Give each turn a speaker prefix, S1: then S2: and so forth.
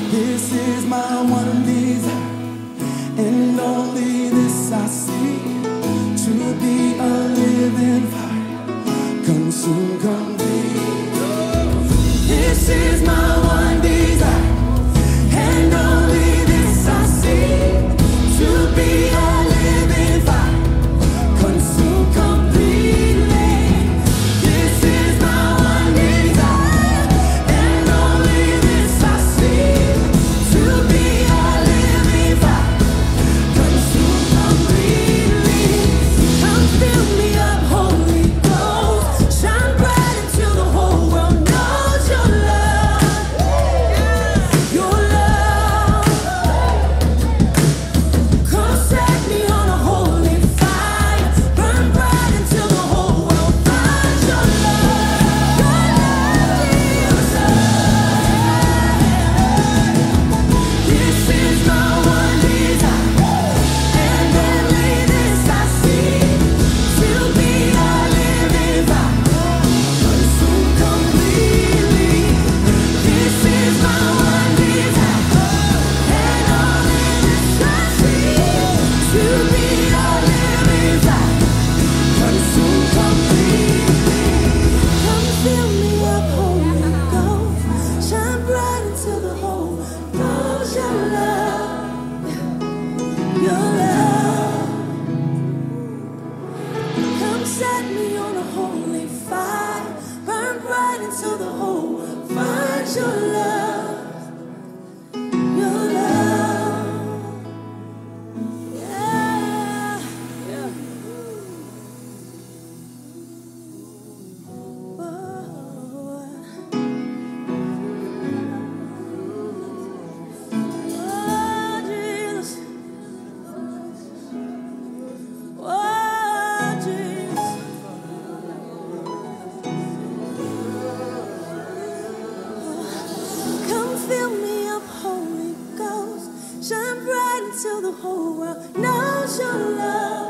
S1: This is my one desire, and only this I seek, to be a living fire, consumed completely. This is my one desire, and only this I seek, to be a living fire, consumed completely. This is my one desire, and only this I seek, to be a living fire, consumed completely. Come fill me up, Holy Ghost, shine bright until the whole world knows your love, your love. Come set me on a holy fire, burn bright until the whole world finds your love, Jesus. This is my one desire, and only this I seek, to be a living fire, consumed completely. This is my one desire, and only this I seek, to be a living fire, consumed completely. Come fill me up, Holy Ghost, shine bright until the whole knows your love, your love. Come set me on a holy fire, burn bright until the whole world finds your love, your love. Yeah, yeah. Oh, Jesus. Oh, Jesus. Come fill me up, Holy Ghost, shine bright until the whole world knows your love.